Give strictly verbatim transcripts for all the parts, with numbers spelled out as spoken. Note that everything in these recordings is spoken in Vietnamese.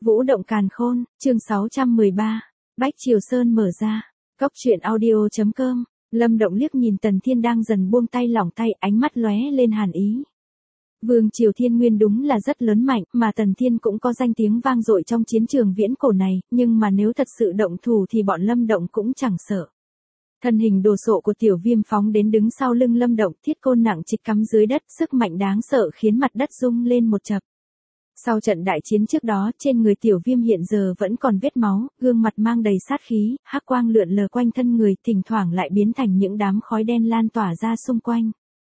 Vũ động càn khôn, chương sáu trăm mười ba. Bách Triều Sơn mở ra. Cốc truyện audio chấm com. Lâm Động liếc nhìn Tần Thiên đang dần buông tay lỏng tay, ánh mắt lóe lên hàn ý. Vương Triều Thiên Nguyên đúng là rất lớn mạnh, mà Tần Thiên cũng có danh tiếng vang dội trong chiến trường viễn cổ này, nhưng mà nếu thật sự động thủ thì bọn Lâm Động cũng chẳng sợ. Thân hình đồ sộ của Tiểu Viêm phóng đến đứng sau lưng Lâm Động, thiết côn nặng trịch cắm dưới đất, sức mạnh đáng sợ khiến mặt đất rung lên một chập. Sau trận đại chiến trước đó, trên người Tiểu Viêm hiện giờ vẫn còn vết máu, gương mặt mang đầy sát khí, hắc quang lượn lờ quanh thân người, thỉnh thoảng lại biến thành những đám khói đen lan tỏa ra xung quanh.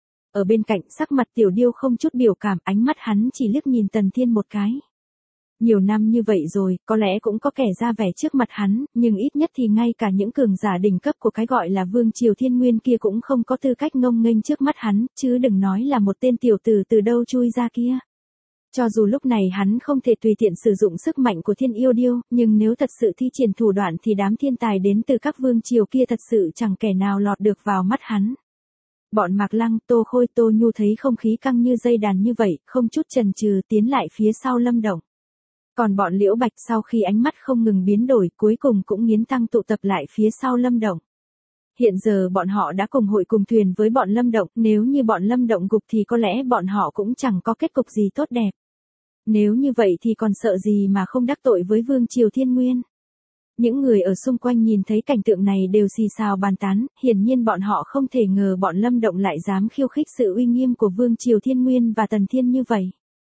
Ở bên cạnh, sắc mặt Tiểu Điêu không chút biểu cảm, ánh mắt hắn chỉ liếc nhìn Tần Thiên một cái. Nhiều năm như vậy rồi, có lẽ cũng có kẻ ra vẻ trước mặt hắn, nhưng ít nhất thì ngay cả những cường giả đỉnh cấp của cái gọi là Vương Triều Thiên Nguyên kia cũng không có tư cách ngông nghênh trước mắt hắn, chứ đừng nói là một tên tiểu tử từ đâu chui ra kia. Cho dù lúc này hắn không thể tùy tiện sử dụng sức mạnh của Thiên Yêu Điêu, nhưng nếu thật sự thi triển thủ đoạn thì đám thiên tài đến từ các vương triều kia thật sự chẳng kẻ nào lọt được vào mắt hắn. Bọn Mạc Lăng, Tô Khôi, Tô Nhu thấy không khí căng như dây đàn như vậy, không chút chần chừ tiến lại phía sau Lâm Động. Còn bọn Liễu Bạch sau khi ánh mắt không ngừng biến đổi, cuối cùng cũng nghiến răng tụ tập lại phía sau Lâm Động. Hiện giờ bọn họ đã cùng hội cùng thuyền với bọn Lâm Động, nếu như bọn Lâm Động gục thì có lẽ bọn họ cũng chẳng có kết cục gì tốt đẹp. Nếu như vậy thì còn sợ gì mà không đắc tội với Vương Triều Thiên Nguyên. Những người ở xung quanh nhìn thấy cảnh tượng này đều xì xào bàn tán, hiển nhiên bọn họ không thể ngờ bọn Lâm Động lại dám khiêu khích sự uy nghiêm của Vương Triều Thiên Nguyên và Tần Thiên như vậy.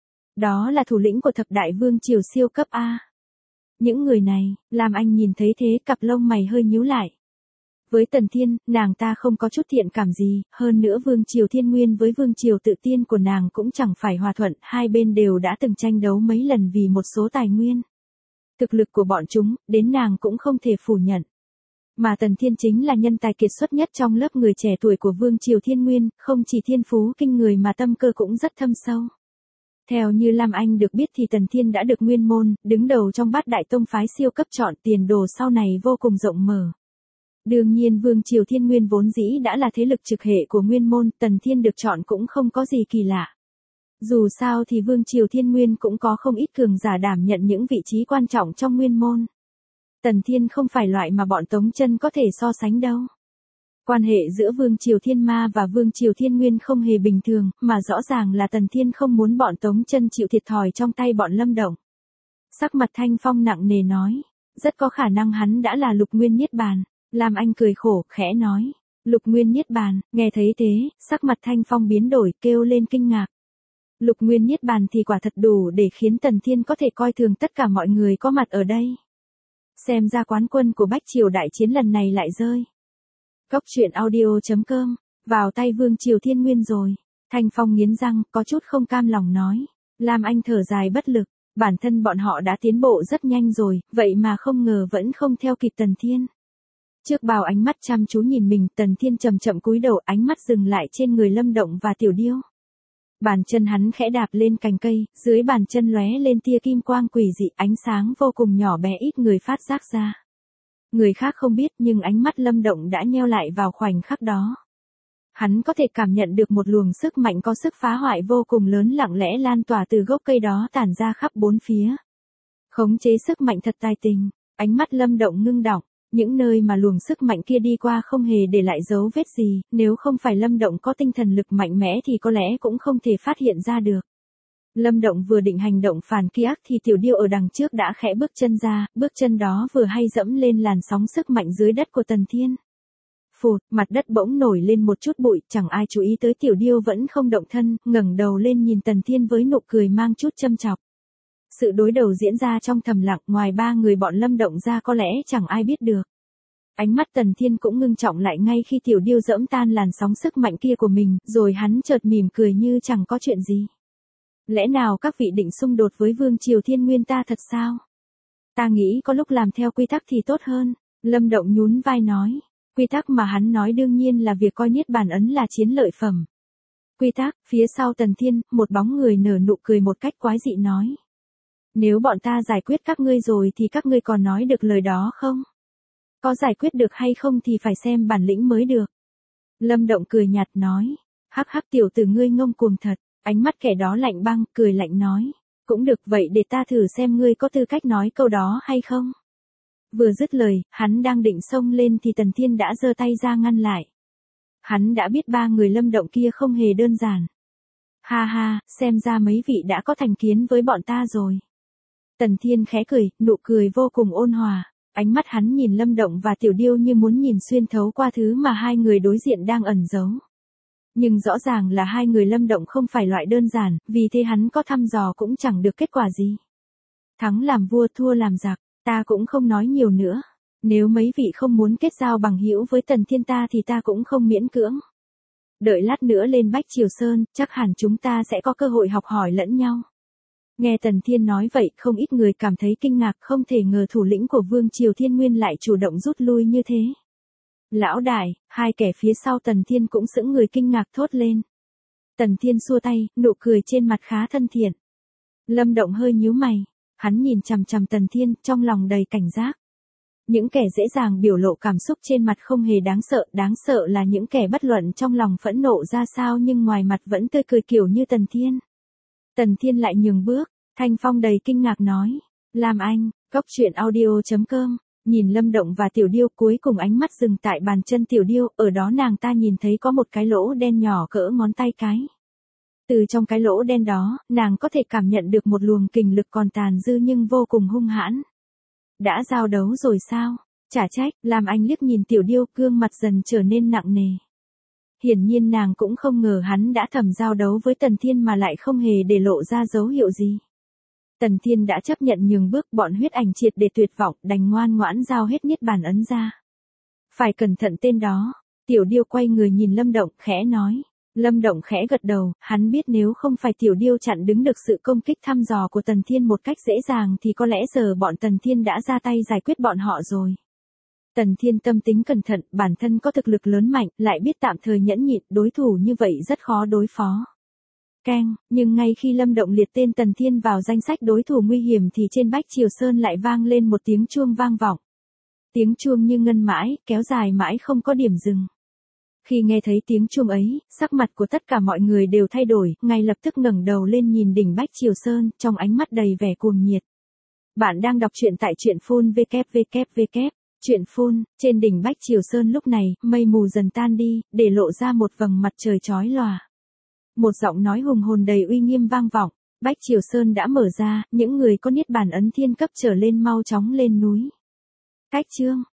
Đó là thủ lĩnh của thập đại vương triều siêu cấp A. Những người này, làm anh nhìn thấy thế cặp lông mày hơi nhíu lại. Với Tần Thiên, nàng ta không có chút thiện cảm gì, hơn nữa Vương Triều Thiên Nguyên với Vương Triều Tự Tiên của nàng cũng chẳng phải hòa thuận, hai bên đều đã từng tranh đấu mấy lần vì một số tài nguyên. Thực lực của bọn chúng, đến nàng cũng không thể phủ nhận. Mà Tần Thiên chính là nhân tài kiệt xuất nhất trong lớp người trẻ tuổi của Vương Triều Thiên Nguyên, không chỉ thiên phú kinh người mà tâm cơ cũng rất thâm sâu. Theo như Lam Anh được biết thì Tần Thiên đã được Nguyên Môn, đứng đầu trong bát đại tông phái siêu cấp chọn, tiền đồ sau này vô cùng rộng mở. Đương nhiên Vương Triều Thiên Nguyên vốn dĩ đã là thế lực trực hệ của Nguyên Môn, Tần Thiên được chọn cũng không có gì kỳ lạ. Dù sao thì Vương Triều Thiên Nguyên cũng có không ít cường giả đảm nhận những vị trí quan trọng trong Nguyên Môn. Tần Thiên không phải loại mà bọn Tống Chân có thể so sánh đâu. Quan hệ giữa Vương Triều Thiên Ma và Vương Triều Thiên Nguyên không hề bình thường, mà rõ ràng là Tần Thiên không muốn bọn Tống Chân chịu thiệt thòi trong tay bọn Lâm Động. Sắc mặt Thanh Phong nặng nề nói, rất có khả năng hắn đã là Lục Nguyên Niết Bàn. Lam Anh cười khổ, khẽ nói, Lục Nguyên Niết Bàn, nghe thấy thế, sắc mặt Thanh Phong biến đổi, kêu lên kinh ngạc. Lục Nguyên Niết Bàn thì quả thật đủ để khiến Tần Thiên có thể coi thường tất cả mọi người có mặt ở đây. Xem ra quán quân của Bách Triều đại chiến lần này lại rơi. Cốc truyện audio chấm com, vào tay Vương Triều Thiên Nguyên rồi. Thanh Phong nghiến răng, có chút không cam lòng nói. Lam Anh thở dài bất lực, bản thân bọn họ đã tiến bộ rất nhanh rồi, vậy mà không ngờ vẫn không theo kịp Tần Thiên. Trước bao ánh mắt chăm chú nhìn mình, Tần Thiên chậm chậm cúi đầu, ánh mắt dừng lại trên người Lâm Động và Tiểu Điêu. Bàn chân hắn khẽ đạp lên cành cây, dưới bàn chân lóe lên tia kim quang quỷ dị, ánh sáng vô cùng nhỏ bé ít người phát giác ra. Người khác không biết nhưng ánh mắt Lâm Động đã nheo lại vào khoảnh khắc đó. Hắn có thể cảm nhận được một luồng sức mạnh có sức phá hoại vô cùng lớn lặng lẽ lan tỏa từ gốc cây đó tản ra khắp bốn phía. Khống chế sức mạnh thật tài tình, ánh mắt Lâm Động ngưng đọng. Những nơi mà luồng sức mạnh kia đi qua không hề để lại dấu vết gì, nếu không phải Lâm Động có tinh thần lực mạnh mẽ thì có lẽ cũng không thể phát hiện ra được. Lâm Động vừa định hành động phản kia thì Tiểu Điêu ở đằng trước đã khẽ bước chân ra, bước chân đó vừa hay dẫm lên làn sóng sức mạnh dưới đất của Tần Thiên. Phụt, mặt đất bỗng nổi lên một chút bụi, chẳng ai chú ý tới Tiểu Điêu vẫn không động thân, ngẩng đầu lên nhìn Tần Thiên với nụ cười mang chút châm chọc. Sự đối đầu diễn ra trong thầm lặng, ngoài ba người bọn Lâm Động ra có lẽ chẳng ai biết được. Ánh mắt Tần Thiên cũng ngưng trọng lại ngay khi Tiểu Điêu dẫm tan làn sóng sức mạnh kia của mình, rồi hắn chợt mỉm cười như chẳng có chuyện gì. Lẽ nào các vị định xung đột với Vương Triều Thiên Nguyên ta thật sao? Ta nghĩ có lúc làm theo quy tắc thì tốt hơn. Lâm Động nhún vai nói. Quy tắc mà hắn nói đương nhiên là việc coi Niết Bàn ấn là chiến lợi phẩm. Quy tắc, phía sau Tần Thiên, một bóng người nở nụ cười một cách quái dị nói. Nếu bọn ta giải quyết các ngươi rồi thì các ngươi còn nói được lời đó không? Có giải quyết được hay không thì phải xem bản lĩnh mới được. Lâm Động cười nhạt nói. Hắc hắc tiểu tử ngươi ngông cuồng thật. Ánh mắt kẻ đó lạnh băng, cười lạnh nói. Cũng được, vậy để ta thử xem ngươi có tư cách nói câu đó hay không. Vừa dứt lời, hắn đang định xông lên thì Tần Thiên đã giơ tay ra ngăn lại. Hắn đã biết ba người Lâm Động kia không hề đơn giản. Ha ha, xem ra mấy vị đã có thành kiến với bọn ta rồi. Tần Thiên khẽ cười, nụ cười vô cùng ôn hòa. Ánh mắt hắn nhìn Lâm Động và Tiểu Điêu như muốn nhìn xuyên thấu qua thứ mà hai người đối diện đang ẩn giấu. Nhưng rõ ràng là hai người Lâm Động không phải loại đơn giản, vì thế hắn có thăm dò cũng chẳng được kết quả gì. Thắng làm vua, thua làm giặc, ta cũng không nói nhiều nữa. Nếu mấy vị không muốn kết giao bằng hữu với Tần Thiên ta thì ta cũng không miễn cưỡng. Đợi lát nữa lên Bách Triều Sơn, chắc hẳn chúng ta sẽ có cơ hội học hỏi lẫn nhau. Nghe Tần Thiên nói vậy, không ít người cảm thấy kinh ngạc, không thể ngờ thủ lĩnh của Vương Triều Thiên Nguyên lại chủ động rút lui như thế. Lão đại, hai kẻ phía sau Tần Thiên cũng sững người kinh ngạc thốt lên. Tần Thiên xua tay, nụ cười trên mặt khá thân thiện. Lâm Động hơi nhíu mày, hắn nhìn chằm chằm Tần Thiên, trong lòng đầy cảnh giác. Những kẻ dễ dàng biểu lộ cảm xúc trên mặt không hề đáng sợ, đáng sợ là những kẻ bất luận trong lòng phẫn nộ ra sao nhưng ngoài mặt vẫn tươi cười kiểu như Tần Thiên. Tần Thiên lại nhường bước, thanh phong đầy kinh ngạc nói, làm anh, cốc truyện audio chấm com. Nhìn Lâm Động và Tiểu Điêu, cuối cùng ánh mắt dừng tại bàn chân Tiểu Điêu, ở đó nàng ta nhìn thấy có một cái lỗ đen nhỏ cỡ ngón tay cái. Từ trong cái lỗ đen đó, nàng có thể cảm nhận được một luồng kình lực còn tàn dư nhưng vô cùng hung hãn. Đã giao đấu rồi sao? Chả trách, làm anh liếc nhìn Tiểu Điêu, gương mặt dần trở nên nặng nề. Hiển nhiên nàng cũng không ngờ hắn đã thầm giao đấu với Tần Thiên mà lại không hề để lộ ra dấu hiệu gì. Tần Thiên đã chấp nhận nhường bước, bọn huyết ảnh triệt để tuyệt vọng, đành ngoan ngoãn giao hết niết bàn ấn ra. Phải cẩn thận tên đó. Tiểu Điêu quay người nhìn Lâm Động, khẽ nói. Lâm Động khẽ gật đầu, hắn biết nếu không phải Tiểu Điêu chặn đứng được sự công kích thăm dò của Tần Thiên một cách dễ dàng thì có lẽ giờ bọn Tần Thiên đã ra tay giải quyết bọn họ rồi. Tần Thiên tâm tính cẩn thận, bản thân có thực lực lớn mạnh, lại biết tạm thời nhẫn nhịn, đối thủ như vậy rất khó đối phó. Keng, nhưng ngay khi Lâm Động liệt tên Tần Thiên vào danh sách đối thủ nguy hiểm thì trên Bách Triều Sơn lại vang lên một tiếng chuông vang vọng. Tiếng chuông như ngân mãi, kéo dài mãi không có điểm dừng. Khi nghe thấy tiếng chuông ấy, sắc mặt của tất cả mọi người đều thay đổi, ngay lập tức ngẩng đầu lên nhìn đỉnh Bách Triều Sơn, trong ánh mắt đầy vẻ cuồng nhiệt. Bạn đang đọc truyện tại truyện phun vê kép vê kép vê kép. Truyện phun, trên đỉnh Bách Triều Sơn lúc này, mây mù dần tan đi, để lộ ra một vầng mặt trời chói lòa. Một giọng nói hùng hồn đầy uy nghiêm vang vọng, Bách Triều Sơn đã mở ra, những người có niết bàn ấn thiên cấp trở lên mau chóng lên núi. Cách chương